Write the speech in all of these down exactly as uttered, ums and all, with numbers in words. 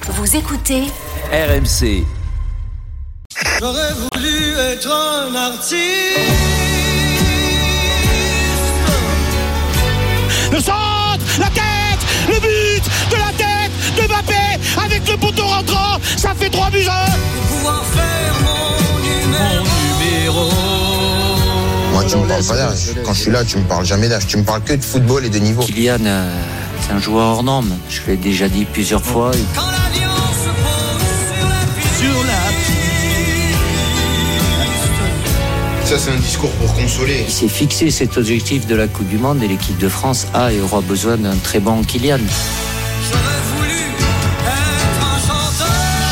Vous écoutez R M C. J'aurais voulu être un artiste. Le centre, la tête, le but de la tête de Mbappé avec le poteau rentrant, ça fait trois buts à un. Pour pouvoir faire mon numéro. Mon numéro. Moi, tu me parles pas d'âge. Quand je suis là, tu me parles jamais d'âge. Tu me parles que de football et de niveau. Kylian, euh, c'est un joueur hors norme. Je l'ai déjà dit plusieurs fois. Quand l'avion se pose sur la piste. Sur la Ça, c'est un discours pour consoler. Il s'est fixé cet objectif de la Coupe du Monde et l'équipe de France a et aura besoin d'un très bon Kylian. J'aurais voulu être un chanteur.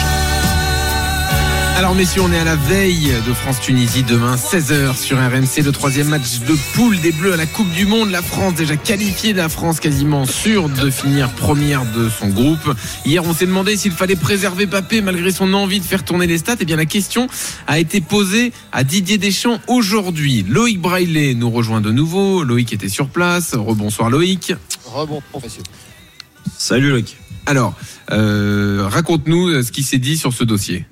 Alors messieurs, on est à la veille de France-Tunisie demain, seize heures sur R M C, le troisième match de poule des Bleus à la Coupe du Monde. La France déjà qualifiée, la France quasiment sûre de finir première de son groupe. Hier, on s'est demandé s'il fallait préserver Mbappé malgré son envie de faire tourner les stats. Eh bien, la question a été posée à Didier Deschamps aujourd'hui. Loïc Braillet nous rejoint de nouveau. Loïc était sur place. Rebonsoir Loïc. Rebonsoir monsieur. Salut Loïc. Alors, euh, raconte-nous ce qui s'est dit sur ce dossier.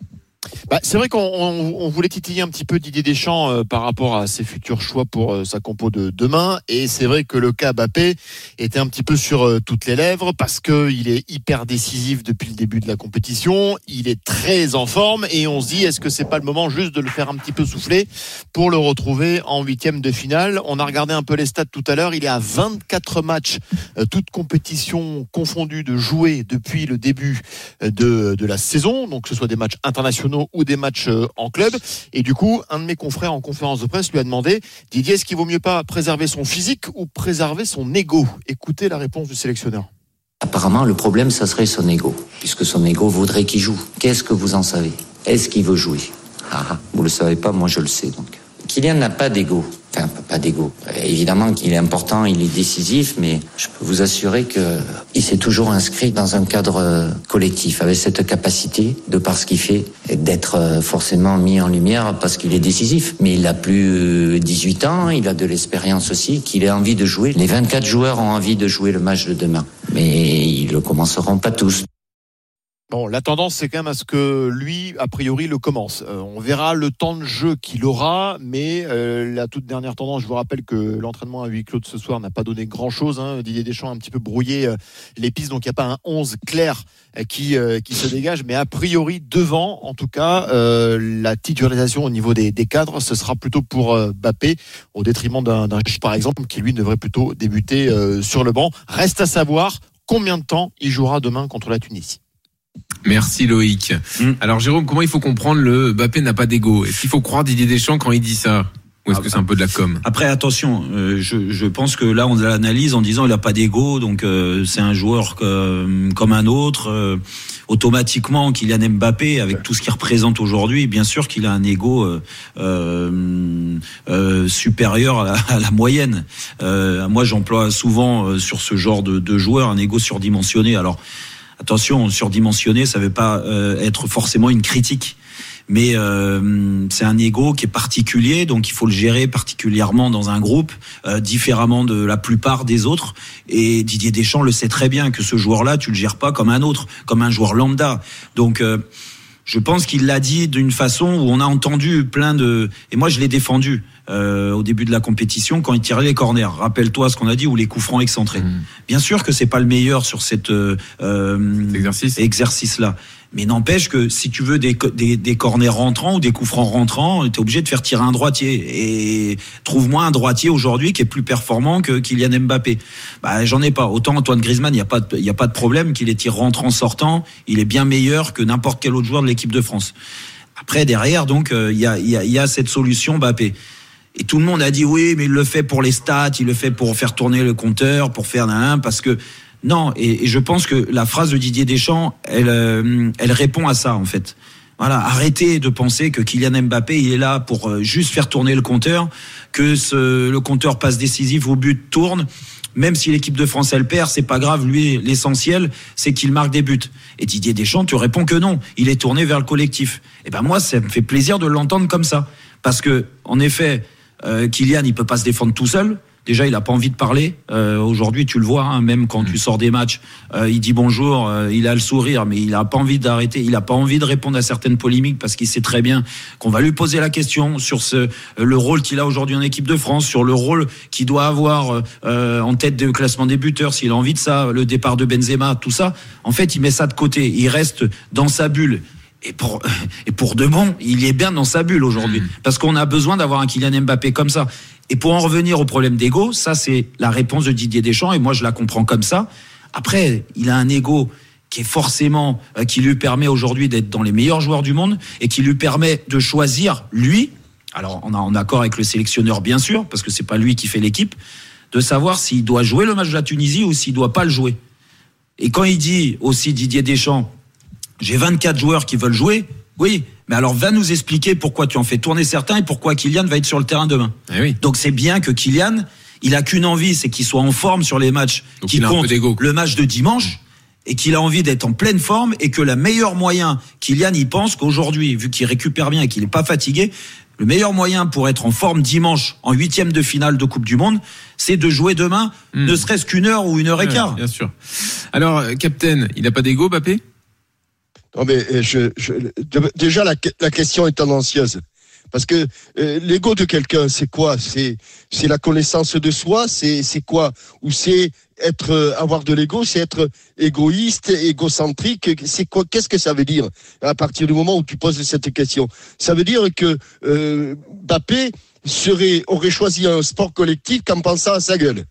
Bah, c'est vrai qu'on on, on voulait titiller un petit peu Didier Deschamps euh, par rapport à ses futurs choix pour euh, sa compo de demain, et c'est vrai que le cas Mbappé était un petit peu sur euh, toutes les lèvres parce que il est hyper décisif depuis le début de la compétition, il est très en forme et on se dit est-ce que c'est pas le moment juste de le faire un petit peu souffler pour le retrouver en huitième de finale. On a regardé un peu les stats tout à l'heure, il est à vingt-quatre matchs, euh, toutes compétitions confondues, de jouer depuis le début de, de la saison, donc que ce soit des matchs internationaux ou des matchs en club. Et du coup, un de mes confrères en conférence de presse lui a demandé: Didier, est-ce qu'il vaut mieux pas préserver son physique ou préserver son ego? Écoutez la réponse du sélectionneur. Apparemment, le problème, ça serait son ego, puisque son ego voudrait qu'il joue. Qu'est-ce que vous en savez? Est-ce qu'il veut jouer? Ah, ah, vous le savez pas, moi je le sais donc. Kylian n'a pas d'ego. Enfin, pas d'ego. Évidemment qu'il est important, il est décisif, mais je peux vous assurer que il s'est toujours inscrit dans un cadre collectif, avec cette capacité, de par ce qu'il fait, d'être forcément mis en lumière parce qu'il est décisif. Mais il a plus dix-huit ans, il a de l'expérience aussi, qu'il a envie de jouer. Les vingt-quatre joueurs ont envie de jouer le match de demain, mais ils le commenceront pas tous. Bon, la tendance, c'est quand même à ce que lui, a priori, le commence. Euh, on verra le temps de jeu qu'il aura, mais euh, la toute dernière tendance, je vous rappelle que l'entraînement à huis clos de ce soir n'a pas donné grand-chose. Hein. Didier Deschamps a un petit peu brouillé euh, les pistes, donc il n'y a pas un onze clair euh, qui, euh, qui se dégage. Mais a priori, devant, en tout cas, euh, la titularisation au niveau des, des cadres, ce sera plutôt pour euh, Mbappé, au détriment d'un, d'un par exemple, qui lui devrait plutôt débuter euh, sur le banc. Reste à savoir combien de temps il jouera demain contre la Tunisie. Merci Loïc. Mmh. Alors Jérôme, comment il faut comprendre le Mbappé n'a pas d'ego? Est-ce qu'il faut croire Didier Deschamps quand il dit ça? Ou est-ce que c'est un peu de la com? Après, attention, euh, je, je pense que là, on l'analyse en disant il n'a pas d'ego, donc euh, c'est un joueur que, comme un autre. Euh, automatiquement, Kylian Mbappé, avec tout ce qu'il représente aujourd'hui, bien sûr qu'il a un ego euh, euh, euh, supérieur à la, à la moyenne. Euh, moi, j'emploie souvent euh, sur ce genre de, de joueur un ego surdimensionné. Alors, attention, surdimensionné, ça ne veut pas euh, être forcément une critique. Mais euh, c'est un ego qui est particulier, donc il faut le gérer particulièrement dans un groupe, euh, différemment de la plupart des autres. Et Didier Deschamps le sait très bien que ce joueur-là, tu le gères pas comme un autre, comme un joueur lambda. Donc euh, je pense qu'il l'a dit d'une façon où on a entendu plein de... Et moi, je l'ai défendu euh, au début de la compétition quand il tirait les corners. Rappelle-toi ce qu'on a dit, ou les coups francs excentrés. Mmh. Bien sûr que c'est pas le meilleur sur cette euh, exercice. exercice-là. Mais n'empêche que si tu veux des, des, des corners rentrants ou des coups francs rentrants, t'es obligé de faire tirer un droitier. Et trouve-moi un droitier aujourd'hui qui est plus performant que Kylian Mbappé. Bah, j'en ai pas. Autant Antoine Griezmann, il y a pas, il y a pas de problème qu'il les tire rentrants sortants. Il est bien meilleur que n'importe quel autre joueur de l'équipe de France. Après, derrière, donc, il euh, y a, il y a, il y a cette solution Mbappé. Et tout le monde a dit oui, mais il le fait pour les stats, il le fait pour faire tourner le compteur, pour faire un, parce que non. Et, et je pense que la phrase de Didier Deschamps, elle, euh, elle répond à ça en fait. Voilà, arrêtez de penser que Kylian Mbappé il est là pour euh, juste faire tourner le compteur, que ce, le compteur passe décisif au but tourne. Même si l'équipe de France elle perd, c'est pas grave. Lui, l'essentiel, c'est qu'il marque des buts. Et Didier Deschamps, tu réponds que non. Il est tourné vers le collectif. Et ben moi, ça me fait plaisir de l'entendre comme ça, parce que en effet, euh, Kylian, il peut pas se défendre tout seul. Déjà, il a pas envie de parler. Euh, aujourd'hui, tu le vois, hein, même quand tu sors des matchs, euh, il dit bonjour, euh, il a le sourire, mais il a pas envie d'arrêter. Il a pas envie de répondre à certaines polémiques parce qu'il sait très bien qu'on va lui poser la question sur ce le rôle qu'il a aujourd'hui en équipe de France, sur le rôle qu'il doit avoir euh, en tête de classement des buteurs, s'il a envie de ça, le départ de Benzema, tout ça. En fait, il met ça de côté. Il reste dans sa bulle. Et pour, et pour de bon, il est bien dans sa bulle aujourd'hui. Mmh. Parce qu'on a besoin d'avoir un Kylian Mbappé comme ça. Et pour en revenir au problème d'ego, ça c'est la réponse de Didier Deschamps et moi je la comprends comme ça. Après, il a un ego qui est forcément, euh, qui lui permet aujourd'hui d'être dans les meilleurs joueurs du monde et qui lui permet de choisir, lui, alors on est en accord avec le sélectionneur bien sûr, parce que c'est pas lui qui fait l'équipe, de savoir s'il doit jouer le match de la Tunisie ou s'il doit pas le jouer. Et quand il dit aussi Didier Deschamps, j'ai vingt-quatre joueurs qui veulent jouer, oui, mais alors va nous expliquer pourquoi tu en fais tourner certains et pourquoi Kylian va être sur le terrain demain. Eh oui. Donc c'est bien que Kylian, il a qu'une envie, c'est qu'il soit en forme sur les matchs donc qui comptent, le match de dimanche, et qu'il a envie d'être en pleine forme et que le meilleur moyen, Kylian, il pense qu'aujourd'hui, vu qu'il récupère bien et qu'il n'est pas fatigué, le meilleur moyen pour être en forme dimanche, en huitième de finale de Coupe du Monde, c'est de jouer demain, mmh. ne serait-ce qu'une heure ou une heure et quart. Ouais, bien sûr. Alors, Captain, il n'a pas d'ego, Mbappé ? Non mais je, je, déjà la, la question est tendancieuse parce que euh, l'ego de quelqu'un c'est quoi ? C'est c'est la connaissance de soi, c'est c'est quoi ? Ou c'est être euh, avoir de l'ego, c'est être égoïste, égocentrique, c'est quoi ? Qu'est-ce que ça veut dire à partir du moment où tu poses cette question ? Ça veut dire que euh, Mbappé serait aurait choisi un sport collectif qu'en pensant à sa gueule.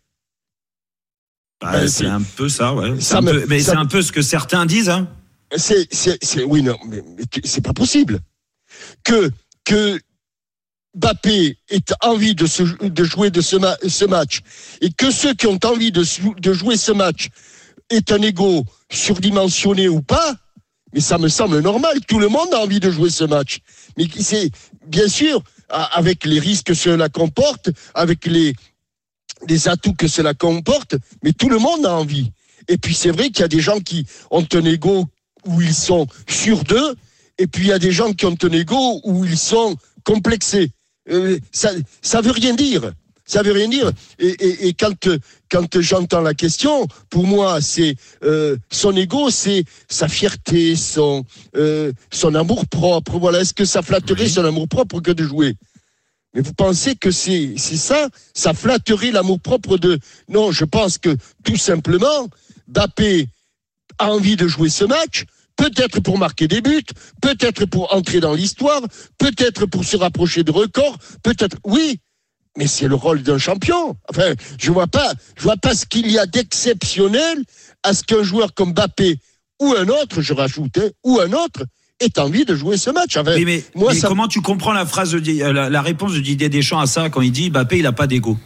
Bah, ben, c'est, c'est un peu ça, ouais. C'est un me, peu, mais c'est me... un peu ce que certains disent, hein. C'est, c'est, c'est, oui, non, mais, mais c'est pas possible. Que, que Mbappé ait envie de, se, de jouer de ce, ma, ce match et que ceux qui ont envie de, de jouer ce match aient un ego surdimensionné ou pas, mais ça me semble normal. Tout le monde a envie de jouer ce match. Mais c'est, bien sûr, avec les risques que cela comporte, avec les, les atouts que cela comporte, mais tout le monde a envie. Et puis c'est vrai qu'il y a des gens qui ont un ego où ils sont sûrs d'eux, et puis il y a des gens qui ont un ego où ils sont complexés. Euh, ça, ça veut rien dire. Ça veut rien dire. Et, et, et quand, quand j'entends la question, pour moi, c'est euh, son ego, c'est sa fierté, son, euh, son amour propre. Voilà, est-ce que ça flatterait oui. son amour propre que de jouer ? Mais vous pensez que c'est, c'est ça ? Ça flatterait l'amour propre de... Non, je pense que tout simplement, Mbappé a envie de jouer ce match, peut-être pour marquer des buts, peut-être pour entrer dans l'histoire, peut-être pour se rapprocher de records, peut-être, oui, mais c'est le rôle d'un champion. Enfin, je vois pas, je vois pas ce qu'il y a d'exceptionnel à ce qu'un joueur comme Mbappé ou un autre, je rajoute, hein, ou un autre, ait envie de jouer ce match. Enfin, mais mais, moi, mais ça... comment tu comprends la phrase, de, la, la réponse de Didier Deschamps à ça quand il dit Mbappé, il a pas d'ego?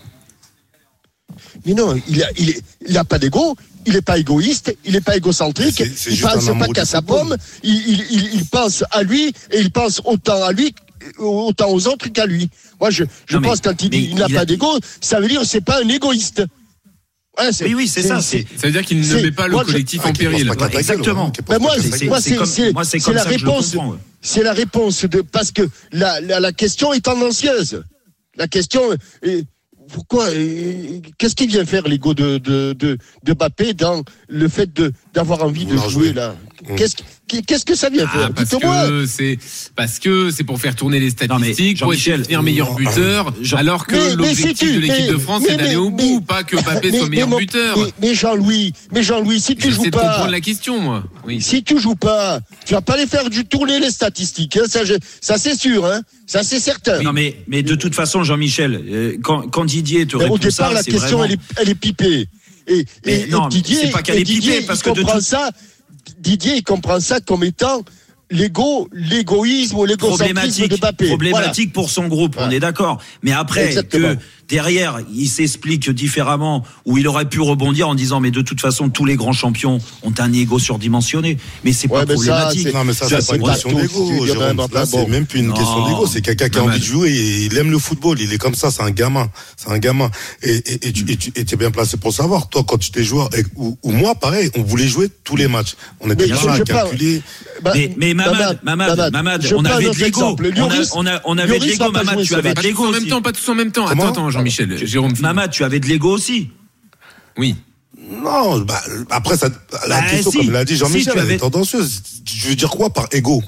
Mais non, il a, il, est, il a pas d'ego. Il n'est pas égoïste, il n'est pas égocentrique, c'est, c'est il ne pense pas qu'à sa pomme, il, il, il, il pense à lui et il pense autant à lui, autant aux autres qu'à lui. Moi, je, je non, pense mais, quand il dit il n'a il pas a... d'ego, ça veut dire que c'est pas un égoïste. Ouais, c'est, oui, oui, c'est, c'est ça. C'est, ça veut dire qu'il ne met pas le moi, collectif je, en péril. Ouais, exactement. Mais moi, c'est, moi, c'est, c'est, moi, c'est, c'est la réponse. Ouais. C'est la réponse de parce que la, la, la question est tendancieuse. La question est. Pourquoi qu'est-ce qu'il vient faire l'ego de de de, de Mbappé dans le fait de d'avoir envie de jouer, jouer là? Qu'est-ce qu'est-ce que ça vient ah, faire? Parce Dites-moi. que c'est parce que c'est pour faire tourner les statistiques, pour essayer de devenir meilleur buteur, Jean, alors que mais, l'objectif mais de l'équipe mais, de France mais, c'est d'aller mais, au bout, mais, pas que Mbappé mais, soit meilleur mais, buteur. Mais, mais Jean-Louis, mais Jean-Louis, si tu J'essaie joues de pas, comprendre la question, moi. Oui. Si tu joues pas, tu vas pas les faire du tourner les statistiques. Hein, ça, je, ça c'est sûr, hein. Ça c'est certain. Non mais mais de toute façon, Jean-Michel, euh, quand quand Didier te répond au départ, ça, la c'est question vraiment... elle est elle est pipée. Et, mais et, non, et Didier, c'est pas qu'elle est pipée parce que comprend de tout... ça. Didier, il comprend ça comme étant l'ego, l'égoïsme ou l'égocentrisme de Mbappé. Problématique voilà. pour son groupe, voilà. on est d'accord. Mais après, Exactement. que derrière, il s'explique différemment, ou il aurait pu rebondir en disant, mais de toute façon, tous les grands champions ont un ego surdimensionné. Mais c'est ouais, pas mais problématique. Ça, non, mais ça, ça c'est pas une question d'ego. Là, c'est même plus une non. question d'ego. C'est quelqu'un qui a envie de jouer et il aime le football. Il est comme ça, c'est un gamin. C'est un gamin. Et, et, et tu, et tu es bien placé pour savoir. Toi, quand tu t'es joueur, et, ou, ou moi, pareil, on voulait jouer tous les matchs. On était là à calculer. Bah, mais, mais Mamad, Mamad, Mamad, Mamad on avait de l'ego. On a, on a, on avait de l'ego, Mamad. Tu avais de l'ego en même temps, pas tous en même temps. Attends, attends, Jean-Michel. Jérôme. Mamad, tu avais de l'ego aussi. Oui. Non, bah, après, ça, la bah, question, si, comme l'a dit Jean-Michel, si, elle avais... est tendancieuse. Je veux dire quoi par ego?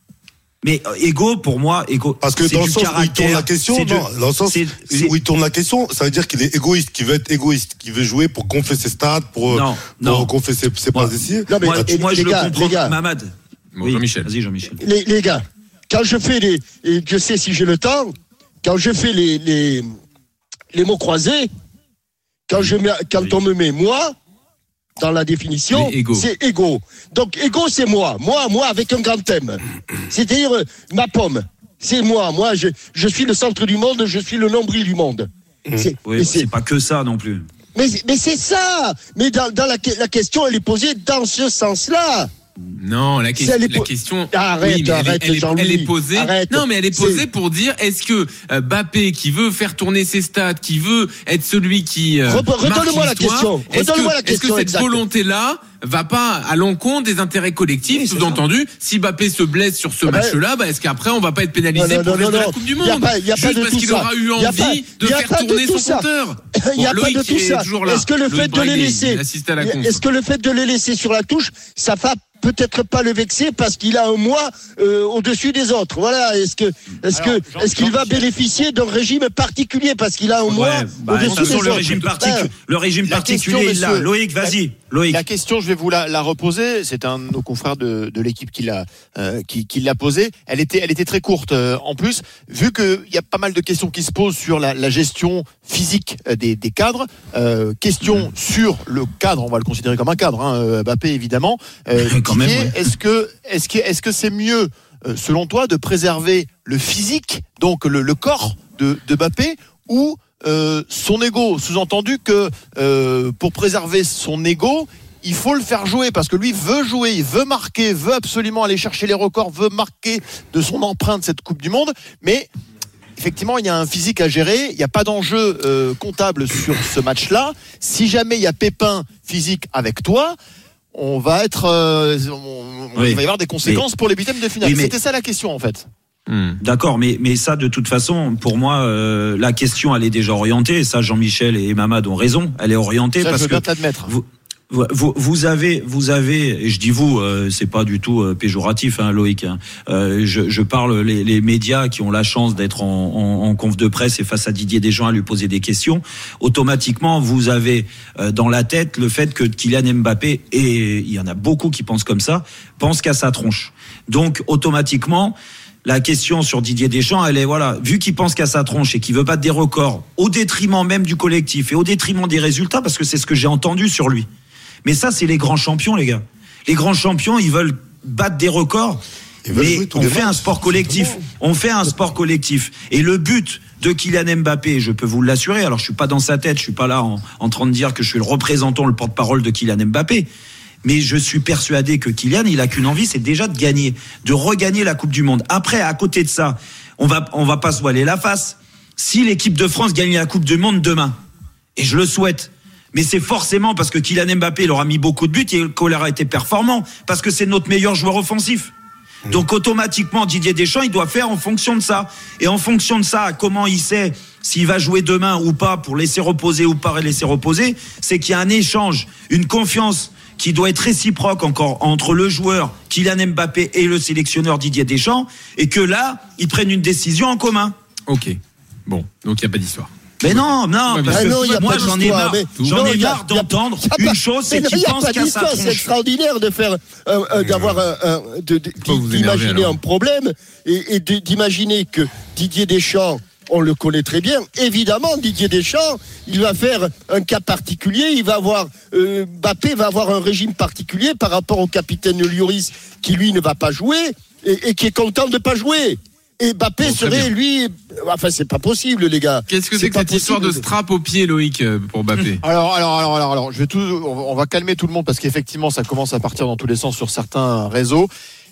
Mais euh, ego, pour moi, ego. Parce que c'est dans du le sens où il tourne la question, non, du... dans le sens c'est, c'est... où il tourne la question, ça veut dire qu'il est égoïste, qu'il veut être égoïste, qu'il veut jouer pour gonfler ses stats, pour, non, pour non. gonfler ses, ses passes ici. Non, mais moi, et, moi les je gars, le comprends. les gars. Mamad. Bon, oui, Jean-Michel. Vas-y, Jean-Michel. Les, les gars, quand je fais les, et Dieu sait si j'ai le temps, quand je fais les, les, les mots croisés, quand je mets, quand oui. on me met moi, dans la définition, c'est égo. Donc, égo, c'est moi. Moi, moi, avec un grand thème. C'est-à-dire, euh, ma pomme. C'est moi. Moi, je, je suis le centre du monde, je suis le nombril du monde. C'est, oui, c'est, c'est pas que ça non plus. Mais, mais c'est ça. Mais dans, dans la, la question, elle est posée dans ce sens-là. Non, la, que- la po- question. Arrête, oui, arrête, elle, est, elle, est, elle est posée. Arrête. Non, mais elle est posée c'est... pour dire est-ce que euh, Mbappé, qui veut faire tourner ses stats, qui veut être celui qui euh, Re- redonne-moi la question. Est-ce redonne-moi que, la question. Est-ce que cette exact. volonté-là va pas à l'encontre des intérêts collectifs, oui, sous-entendu, si Mbappé se blesse sur ce ah match-là, bah, est-ce qu'après on va pas être pénalisé non, non, pour le reste de la Coupe du Monde? Y a pas, y a Juste pas de parce qu'il ça. aura eu envie pas, de faire tourner son ça. compteur. Il n'y a pas de tout ça. Est-ce que le fait de les laisser, est-ce que le fait de les laisser sur la touche, ça va peut-être pas le vexer parce qu'il a un mois euh, au-dessus des autres. Voilà. Est-ce que, est-ce Alors, que, Jean, est-ce qu'il Jean va Michel. bénéficier d'un régime particulier parce qu'il a un ouais, mois bah, au-dessus de des autres. Le régime, particu- le régime particulier, il l'a. Loïc, vas-y. Loïc. La question, je vais vous la, la reposer. C'est un de nos confrères de, de l'équipe qui l'a, euh, qui, qui l'a posée. Elle était, elle était très courte. Euh, en plus, vu que il y a pas mal de questions qui se posent sur la, la gestion physique des, des cadres, euh, question mmh. sur le cadre, on va le considérer comme un cadre, hein, Mbappé évidemment. Euh, Quand même, ouais. Est-ce que, est-ce que, est-ce que c'est mieux, euh, selon toi, de préserver le physique, donc le, le corps de, de Mbappé, ou Euh, son ego, sous-entendu que euh, pour préserver son ego, il faut le faire jouer parce que lui veut jouer, il veut marquer, veut absolument aller chercher les records, veut marquer de son empreinte cette Coupe du Monde, mais effectivement il y a un physique à gérer, il n'y a pas d'enjeu euh, comptable sur ce match-là. Si jamais il y a pépin physique avec toi, on va être, euh, on, oui. il va y avoir des conséquences mais, pour les huitièmes de finale. Oui, mais... C'était ça la question en fait. Mmh. D'accord, mais mais ça de toute façon, pour moi, euh, la question elle est déjà orientée. Et ça, Jean-Michel et Mamad ont raison. Elle est orientée ça, parce je veux que bien t'admettre. Vous, vous, vous avez, vous avez, et je dis vous, euh, c'est pas du tout euh, péjoratif, hein, Loïc. Hein. Euh, je, je parle les, les médias qui ont la chance d'être en, en, en conf de presse et face à Didier Deschamps à lui poser des questions. Automatiquement, vous avez euh, dans la tête le fait que Kylian Mbappé, et il y en a beaucoup qui pensent comme ça, pense qu'à sa tronche. Donc automatiquement. La question sur Didier Deschamps, elle est voilà, vu qu'il pense qu'à sa tronche et qu'il veut battre des records au détriment même du collectif et au détriment des résultats, parce que c'est ce que j'ai entendu sur lui. Mais ça, c'est les grands champions, les gars. Les grands champions, ils veulent battre des records. Mais on fait un sport collectif. On fait un sport collectif. Et le but de Kylian Mbappé, je peux vous l'assurer. Alors, je suis pas dans sa tête. Je suis pas là en, en train de dire que je suis le représentant, le porte-parole de Kylian Mbappé. Mais je suis persuadé que Kylian, il a qu'une envie, c'est déjà de gagner, de regagner la Coupe du Monde. Après, à côté de ça, on va, on va pas se voiler la face. Si l'équipe de France gagne la Coupe du Monde demain, et je le souhaite, mais c'est forcément parce que Kylian Mbappé, il aura mis beaucoup de buts et qu'il aura été performant, parce que c'est notre meilleur joueur offensif. Donc automatiquement, Didier Deschamps, il doit faire en fonction de ça. Et en fonction de ça, comment il sait s'il va jouer demain ou pas, pour laisser reposer ou pas laisser reposer, c'est qu'il y a un échange, une confiance qui doit être réciproque encore entre le joueur Kylian Mbappé et le sélectionneur Didier Deschamps, et que là, ils prennent une décision en commun. Ok. Bon, donc il n'y a pas d'histoire. Mais non, non, parce ah que non, moi j'en ai marre, mais, j'en non, ai a, marre d'entendre a, a, une chose, c'est qu'il pense qu'à sa tronche. C'est extraordinaire de faire, euh, euh, d'avoir un, un de, de, d'imaginer un problème et, et de, d'imaginer que Didier Deschamps, on le connaît très bien. Évidemment, Didier Deschamps, il va faire un cas particulier. Il va avoir, euh, Mbappé va avoir un régime particulier par rapport au capitaine Lloris, qui lui ne va pas jouer et, et qui est content de ne pas jouer. Et Mbappé bon, serait, lui, enfin, c'est pas possible, les gars. Qu'est-ce que c'est, c'est que cette possible. Histoire de strap au pied, Loïc, pour Mbappé? Alors, alors, alors, alors, alors, je vais tout, on va calmer tout le monde parce qu'effectivement, ça commence à partir dans tous les sens sur certains réseaux.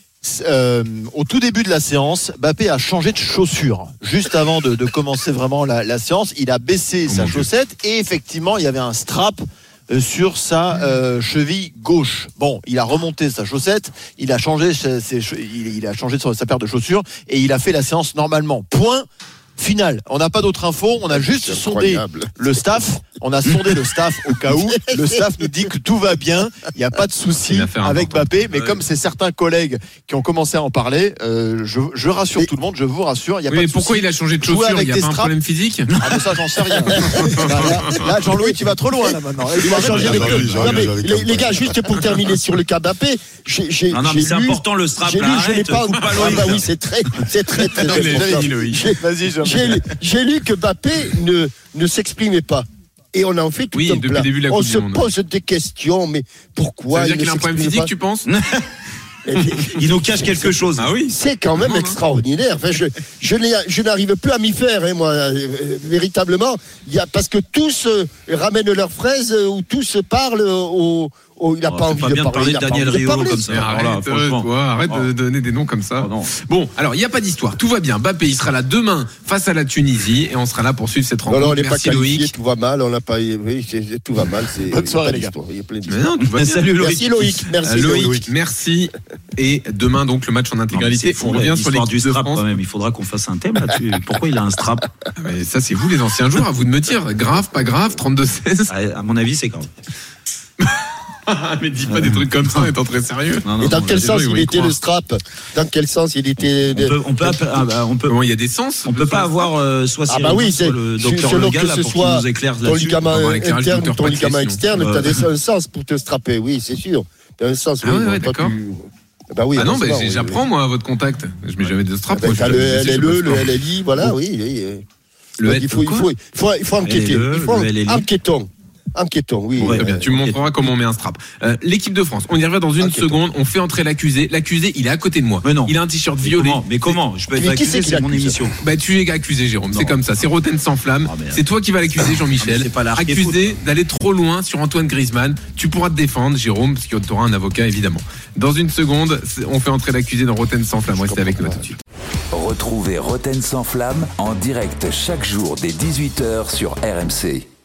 Euh, au tout début de la séance, Mbappé a changé de chaussure. Juste avant de, de commencer vraiment la, la séance, il a baissé oh sa chaussette et effectivement, il y avait un strap sur sa euh, cheville gauche. Bon, il a remonté sa chaussette, il a changé ses, ses, il, il a changé sa paire de chaussures et il a fait la séance normalement. Point finale. On n'a pas d'autres infos. On a juste sondé le staff. On a sondé le staff au cas où. Le staff nous dit que tout va bien. Il n'y a pas de souci avec Mbappé. Mais comme c'est certains collègues qui ont commencé à en parler, euh, je, je rassure et tout le monde. Je vous rassure. Il y a oui, pas mais de pourquoi souci. il a changé de chaussure? Il n'y a pas un problème physique? Ah, mais ça, j'en sais rien. Là, là, là, Jean-Louis, tu vas trop loin, là, maintenant. Il va changer de club. Non, mais les, les gars, juste pour terminer sur le cas Mbappé, j'ai, j'ai, non, non, mais c'est lu, important le strap. J'ai là, lu, arrête, je n'ai pas. pas Ah, bah oui, c'est très, c'est très, très, très important. J'ai, Vas-y, Jean. j'ai, j'ai lu que Mbappé ne, ne s'exprimait pas. Et on en fait tout oui, un depuis plat. le début de la on Coupe se du Monde. pose des questions, mais pourquoi Ça veut dire il qu'il ne a un problème s'exprime physique, pas tu penses? Il nous cache quelque chose. Ah oui. C'est quand même Non, non. extraordinaire. Enfin, je, je, n'ai- je n'arrive plus à m'y faire, hein, moi, euh, véritablement. Il y a, parce que tous euh, ramènent leurs fraises euh, ou tous parlent au. au il n'a Oh, pas c'est envie pas de bien de parler. parler de il a pas Daniel envie de Riolo parler. comme ça. Mais Alors là, arrête, euh, franchement. toi, arrête de Oh. donner des noms comme ça. Oh non. Bon, alors il n'y a pas d'histoire, tout va bien. Mbappé, il sera là demain face à la Tunisie et on sera là pour suivre cette Non, rencontre. non, on n'est pas Merci qualifié, Loïc. tout va mal, on n'a pas. Oui, c'est- tout va mal. C'est, Bonne soirée, il y a les gars. d'histoire, il y a plein Mais d'histoires. non, tout va bien. Salut Loïc. Merci Loïc, merci Euh, Loïc, Loïc. merci. Et demain donc le match en Non, mais intégralité. c'est fou, On là, revient sur l'histoire l'équipe du de strap France. quand même. Il faudra qu'on fasse un thème là-dessus. Pourquoi il a un strap? Ah, mais ça c'est vous les anciens joueurs, à vous de me dire. Grave, pas grave, trente-deux seize. À à mon avis, c'est grave. Mais dis pas des trucs comme ça, étant très sérieux. Non, non, Et dans non, quel les gens, sens ils vont il y était croire. le strap? Dans quel sens il était. On peut, on peut, app- ah, bah, on peut, Comment il y a des sens? on peut pas avoir euh, soit Ah Cyril bah oui, Dion, soit c'est le docteur selon Legal que là, ce pour qu'il soit nous éclaire ton là-dessus. ligament On va avoir l'éclairage du interne ou docteur ton Patrice, ligament sinon. externe, Euh. tu as un sens pour te strapper, oui, c'est sûr. Tu as un sens, Ah oui. ouais, bon, ouais, toi, d'accord. tu- Bah oui, Ah non, c'est mais bon, oui, j'apprends moi votre contact. Je mets jamais de strap. oui. moi, T'as je- le je sais, je sais L L E, pas le ce L L I, voilà, oui. oui. Le Donc, L- il faut, il quoi faut, il faut, il faut enquêter. L L E, Il faut le L L I. enquêtons. Enquêtons, oui. Très bien, Euh, tu me montreras comment on met un strap. Euh, L'équipe de France, on y revient dans une Ok, seconde. On fait entrer l'accusé. L'accusé, il est à côté de moi. Mais non. Il a un t-shirt Mais violet. comment, mais comment je peux être Mais qui accusé, c'est qui c'est mon l'accuse émission. Bah tu es accusé, Jérôme. Non. C'est comme ça. C'est Roten sans flamme. Ah, mais- C'est toi qui vas l'accuser, Jean-Michel. Ah, mais c'est pas l'arc et Accusé d'aller trop loin sur Antoine Griezmann. Tu pourras te défendre, Jérôme, parce que tu auras un avocat évidemment. Dans une seconde, c'est- on fait entrer l'accusé dans Roten sans flamme. Restez avec nous tout de suite. Retrouvez Roten sans flamme en direct chaque jour dès dix-huit heures sur R M C.